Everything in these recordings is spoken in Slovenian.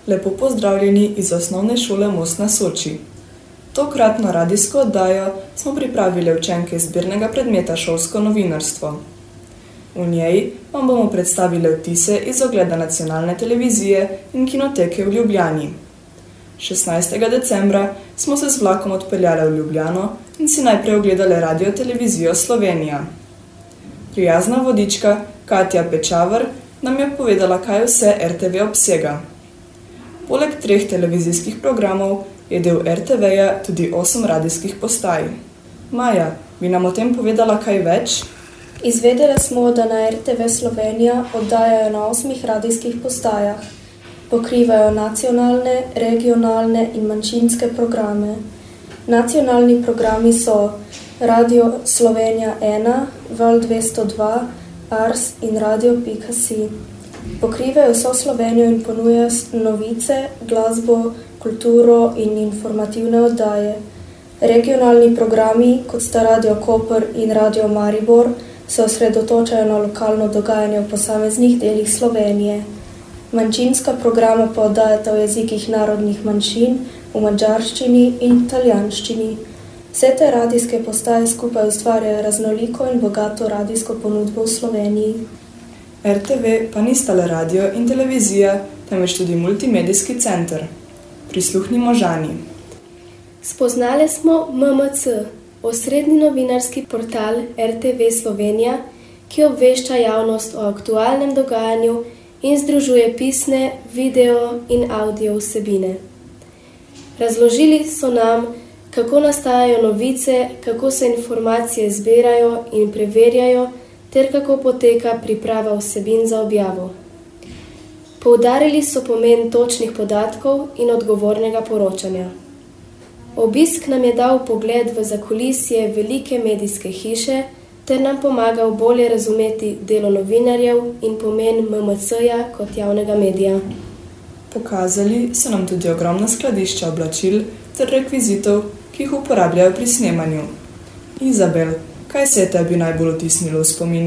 Lepo pozdravljeni iz Osnovne šole Most na Soči. Tokratno radijsko oddajo smo pripravili učenke zbirnega predmeta Šolsko novinarstvo. V njej vam bomo predstavili vtise iz ogleda nacionalne televizije in kinoteke v Ljubljani. 16. decembra smo se z vlakom odpeljali v Ljubljano in si najprej ogledali Radio-televizijo Slovenija. Prijazna vodička Katja Pečavar nam je povedala, kaj vse RTV obsega. Poleg 3 televizijskih programov je del RTV-ja tudi 8 radijskih postaj. Maja, bi nam o tem povedala kaj več? Izvedeli smo, da na RTV Slovenija oddajajo na 8 radijskih postajah. Pokrivajo nacionalne, regionalne in manjšinske programe. Nacionalni programi so Radio Slovenija 1, Val 202, Ars in Radio.si. Pokrivajo vso Slovenijo in ponujajo novice, glasbo, kulturo in informativne oddaje. Regionalni programi, kot sta Radio Koper in Radio Maribor, se osredotočajo na lokalno dogajanje v posameznih delih Slovenije. Manjšinska programa pa oddajata v jezikih narodnih manjšin, v madžarščini in italijanščini. Vse te radijske postaje skupaj ustvarjajo raznoliko in bogato radijsko ponudbo v Sloveniji. RTV pa nista le radio in televizija, temveč tudi multimedijski center. Prisluhnimo Žani. Spoznali smo MMC, osrednji novinarski portal RTV Slovenija, ki obvešča javnost o aktualnem dogajanju in združuje pisne, video in audio vsebine. Razložili so nam, kako nastajajo novice, kako se informacije zbirajo in preverjajo, ter kako poteka priprava vsebin za objavo. Poudarili so pomen točnih podatkov in odgovornega poročanja. Obisk nam je dal pogled v zakulisje velike medijske hiše ter nam pomagal bolje razumeti delo novinarjev in pomen MMC-ja kot javnega medija. Pokazali so nam tudi ogromna skladišča oblačil ter rekvizitov, ki jih uporabljajo pri snemanju. Izabel, kaj se je tebi najbolj vtisnilo v spomin?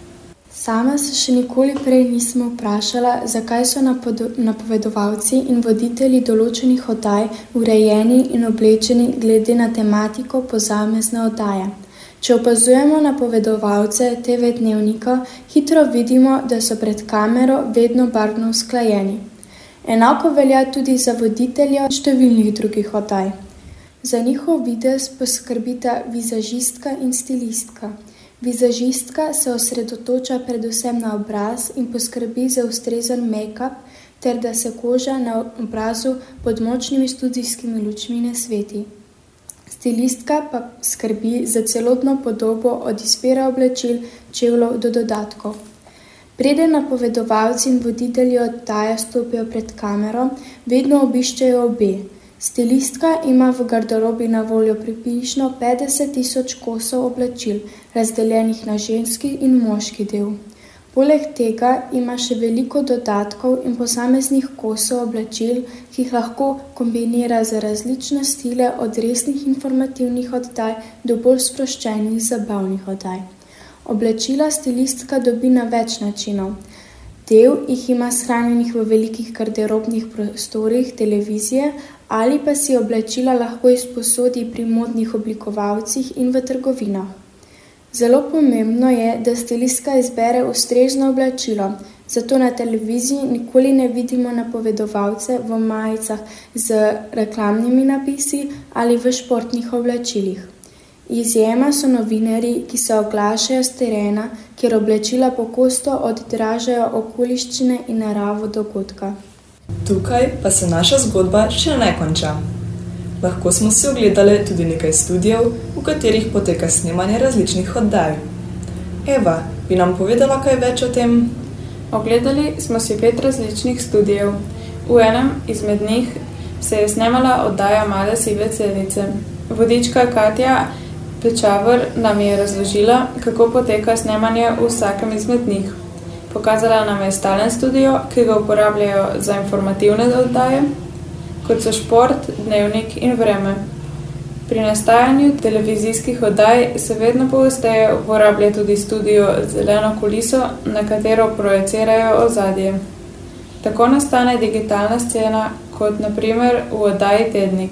Sama se še nikoli prej nisem vprašala, zakaj so napovedovalci in voditelji določenih oddaj urejeni in oblečeni glede na tematiko posamezne oddaje. Če opazujemo napovedovalce TV Dnevnika, hitro vidimo, da so pred kamero vedno barvno usklajeni. Enako velja tudi za voditelja številnih drugih oddaj. Za njihov videz poskrbita vizažistka in stilistka. Vizažistka se osredotoča predvsem na obraz in poskrbi za ustrezen make-up, ter da se koža na obrazu pod močnimi studijskimi lučmi ne sveti. Stilistka pa skrbi za celotno podobo od izbire oblačil, čevljev do dodatkov. Preden napovedovalci in voditelji oddaje stopijo pred kamero, vedno obiščejo obe. Stilistka ima v garderobi na voljo približno 50.000 kosov oblačil, razdeljenih na ženski in moški del. Poleg tega ima še veliko dodatkov in posameznih kosov oblačil, ki jih lahko kombinira z različne stile od resnih informativnih oddaj do bolj sproščenih zabavnih oddaj. Oblačila stilistka dobi na več načinov. Del jih ima shranjenih v velikih garderobnih prostorih televizije ali pa si oblačila lahko izposodi pri modnih oblikovalcih in v trgovinah. Zelo pomembno je, da stilistka izbere ustrezno oblačilo, zato na televiziji nikoli ne vidimo napovedovalce v majicah z reklamnimi napisi ali v športnih oblačilih. Izjema so novinarji, ki se oglašajo s terena, kjer oblačila pogosto odražajo okoliščine in naravo dogodka. Tukaj pa se naša zgodba še ne konča. Lahko smo si ogledali tudi nekaj studijev, v katerih poteka snemanje različnih oddaj. Eva, bi nam povedala kaj več o tem? Ogledali smo si 5 različnih studijev. V enem izmed njih se je snemala oddaja Male sive celice. Vodička Katja Pečavar nam je razložila, kako poteka snemanje v vsakem izmed njih. Pokazala nam je stalen studio, ki ga uporabljajo za informativne oddaje, kot so Šport, Dnevnik in Vreme. Pri nastajanju televizijskih oddaj se vedno pogosteje uporablja tudi studio z zeleno kuliso, na katero projicirajo ozadje. Tako nastane digitalna scena, kot na primer v oddaji Tednik.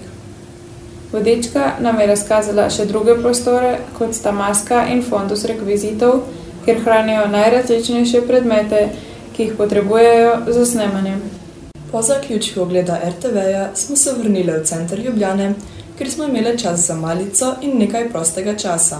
Vodička nam je razkazala še druge prostore, kot sta maska in fondus rekvizitov, kjer hranijo najrazličnejše predmete, ki jih potrebujejo za snemanje. Po zaključku ogleda RTV-ja smo se vrnili v center Ljubljane, kjer smo imeli čas za malico in nekaj prostega časa.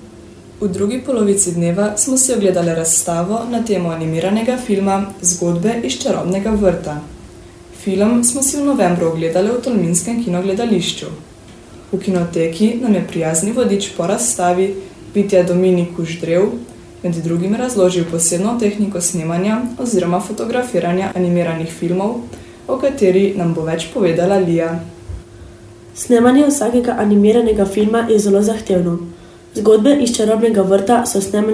V drugi polovici dneva smo si ogledali razstavo na temo animiranega filma Zgodbe iz čarobnega vrta. Film smo si v novembru ogledali v tolminskem kinogledališču. V kinoteki nam je prijazni vodič po razstavi Vitja Dominik Kuždrev med drugim razložil posebno tehniko snemanja oziroma fotografiranja animiranih filmov, o kateri nam bo več povedala Lija. Snemanje vsakega animiranega filma je zelo zahtevno. Zgodbe iz čarobnega vrta so snemali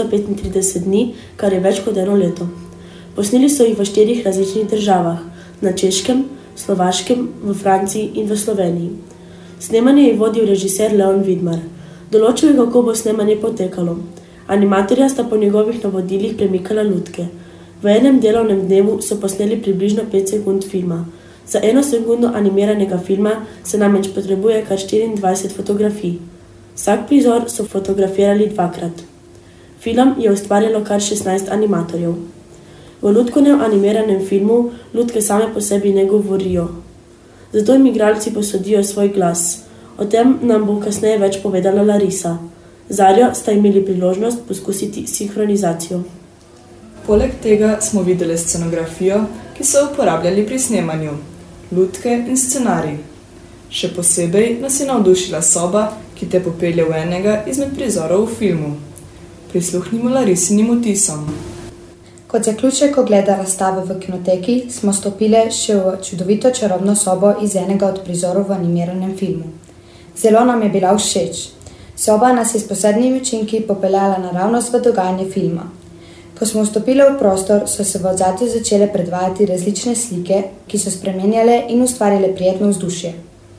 435 dni, kar je več kot 1 leto. Posneli so jih v 4 različnih državah, na Češkem, Slovaškem, v Franciji in v Sloveniji. Snemanje je vodil režiser Leon Vidmar. Določil je, kako bo snemanje potekalo. Animatorja sta po njegovih navodilih premikala lutke. V enem delovnem dnevu so posneli približno 5 sekund filma. Za 1 sekundo animiranega filma se namreč potrebuje kar 24 fotografij. Vsak prizor so fotografirali 2-krat. Film je ustvarjalo kar 16 animatorjev. V lutkovnem animiranem filmu lutke same po sebi ne govorijo. Zato jim igralci posodijo svoj glas. O tem nam bo kasneje več povedala Larisa. Zarjo sta imeli priložnost poskusiti sinhronizacijo. Poleg tega smo videli scenografijo, ki so uporabljali pri snemanju, lutke in scenarij. Še posebej nas je navdušila soba, ki te popelje v enega izmed prizorov v filmu. Prisluhnimo Larisinim vtisom. Kot zaključek ogleda razstave v kinoteki smo stopile še v čudovito čarobno sobo iz enega od prizorov v animiranem filmu. Zelo nam je bila všeč. Soba nas je s posebnimi učinki popeljala naravnost v dogajanje filma. Ko smo vstopili v prostor, so se v ozadju začele predvajati različne slike, ki so spremenjale in ustvarile prijetno vzdušje.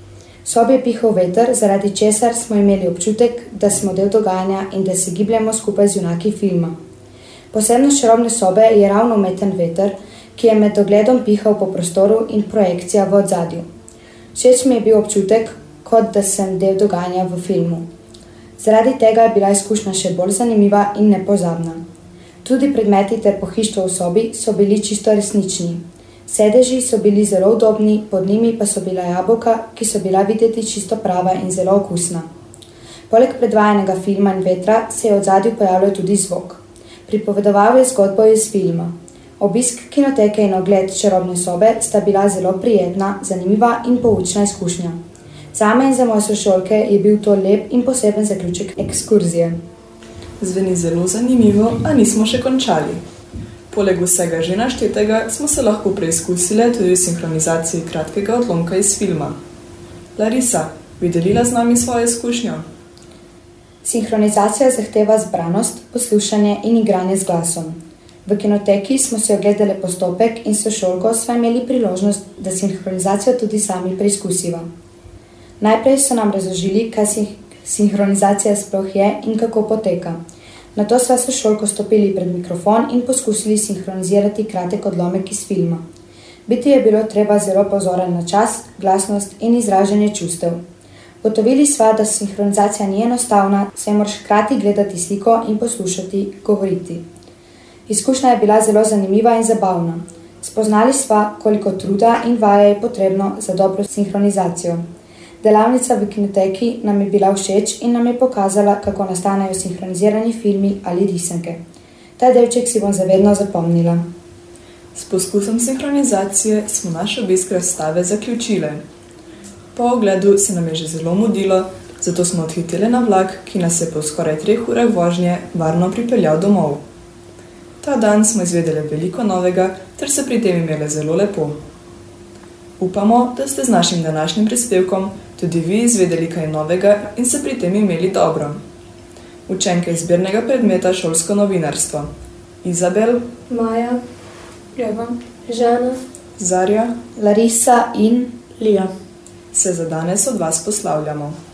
V sobi je pihal veter, zaradi česar smo imeli občutek, da smo del dogajanja in da se gibljemo skupaj z junaki filma. Posebnost čarobne sobe je ravno umeten veter, ki je med ogledom pihal po prostoru in projekcija v ozadju. Všeč mi je bil občutek, kot da sem del dogajanja v filmu. Zaradi tega je bila izkušnja še bolj zanimiva in nepozabna. Tudi predmeti ter pohištvo v sobi so bili čisto resnični. Sedeži so bili zelo udobni, pod njimi pa so bila jabolka, ki so bila videti čisto prava in zelo okusna. Poleg predvajanega filma in vetra se je v ozadju pojavljal tudi zvok. Pripovedoval je zgodbo iz filma. Obisk kinoteke in ogled čarobne sobe sta bila zelo prijetna, zanimiva in poučna izkušnja. Zame in za moje sošolke je bil to lep in poseben zaključek ekskurzije. Zveni zelo zanimivo, a nismo še končali. Poleg vsega že naštetega smo se lahko preizkusile tudi v sinhronizaciji kratkega odlomka iz filma. Larisa, bi delila z nami svojo izkušnjo? Sinhronizacija zahteva zbranost, poslušanje in igranje z glasom. V kinoteki smo si ogledali postopek in sošolko sva imeli priložnost, da sinhronizacijo tudi sami preizkusiva. Najprej so nam razložili, kaj sinhronizacija sploh je in kako poteka. Nato sva sošolko stopili pred mikrofon in poskusili sinhronizirati kratek odlomek iz filma. Biti je bilo treba zelo pozoren na čas, glasnost in izražanje čustev. Gotovili sva, da sinhronizacija ni enostavna, saj moraš hkrati gledati sliko in poslušati, govoriti. Izkušnja je bila zelo zanimiva in zabavna. Spoznali sva, koliko truda in vaje je potrebno za dobro sinhronizacijo. Delavnica v kinoteki nam je bila všeč in nam je pokazala, kako nastanejo sinhronizirani filmi ali risanke. Ta delček si bom zavedno zapomnila. S poskusom sinhronizacije smo naš obisk razstave zaključile. Po ogledu se nam je že zelo mudilo, zato smo odhiteli na vlak, ki nas je po skoraj 3 urah vožnje varno pripeljal domov. Ta dan smo izvedeli veliko novega, ter se pri tem imeli zelo lepo. Upamo, da ste z našim današnjim prispevkom tudi vi izvedeli kaj novega in se pri tem imeli dobro. Učenke izbirnega predmeta šolsko novinarstvo. Izabel, Maja, Eva, Žana, Zarja, Larisa in Lija. se za danes od vas poslavljamo.